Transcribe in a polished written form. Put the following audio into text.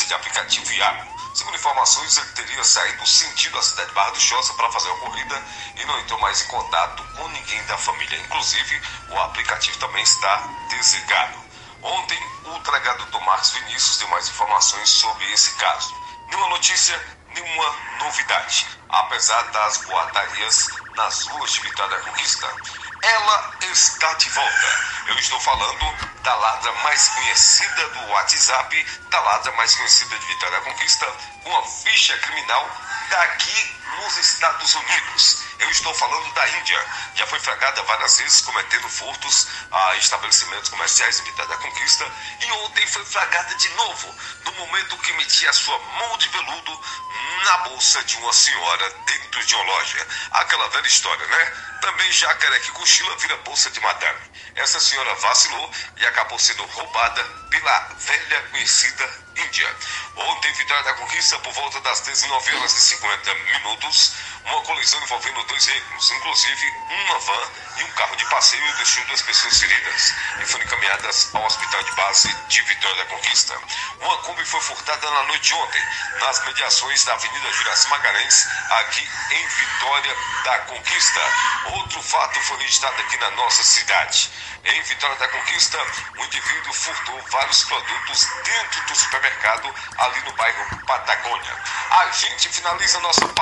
de aplicativo Iago. Segundo informações, ele teria saído sentido a cidade de Barra do Choça para fazer uma corrida e não entrou mais em contato com ninguém da família. Inclusive, o aplicativo também está desligado. Ontem, o delegado Dr. Marcos Vinícius deu mais informações sobre esse caso. Nenhuma notícia, nenhuma novidade, apesar das boatarias nas ruas de Vitória da Conquista. Ela está de volta. Eu estou falando da ladra mais conhecida do WhatsApp, da ladra mais conhecida de Vitória da Conquista, uma ficha criminal daqui nos Estados Unidos. Eu estou falando da Índia. Já foi flagrada várias vezes cometendo furtos a estabelecimentos comerciais em Vitória da Conquista e ontem foi flagrada de novo, no momento que metia sua mão de veludo na bolsa de uma senhora dentro de uma loja. Aquela velha história, né? Também jacaré que cochila vira bolsa de madame. Essa senhora vacilou e acabou sendo roubada pela velha conhecida Índia. Ontem, Vitória da Conquista, por volta das 19h50, uma colisão envolvendo dois veículos, inclusive uma van e um carro de passeio, deixou 2 pessoas feridas e foram encaminhadas ao hospital de base de Vitória da Conquista. Uma Kombi foi furtada na noite de ontem, nas mediações da Avenida Juraci Magalhães, aqui em Vitória da Conquista. Outro fato foi registrado aqui na nossa cidade. Em Vitória da Conquista, um indivíduo furtou vários produtos dentro do supermercado ali no bairro Patagônia. A gente finaliza nossa